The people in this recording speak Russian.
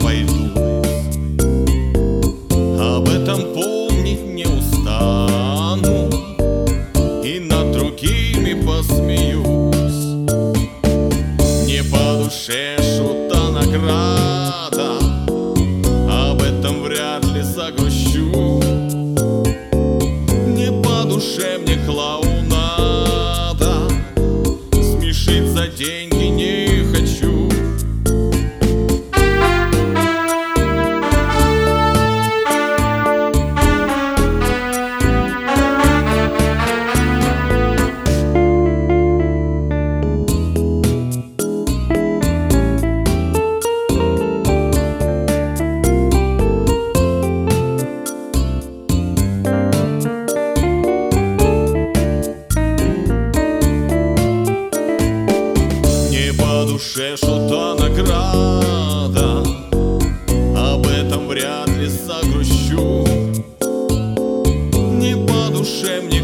обойдусь. Об этом помнить не устану и над другими посмеюсь. Не по душе шута награда, об этом вряд ли загрущу. Не по душе мне клоунада, смешить за деньги не хочу. По душе шута награда, об этом вряд ли загрущу. Не по душе мне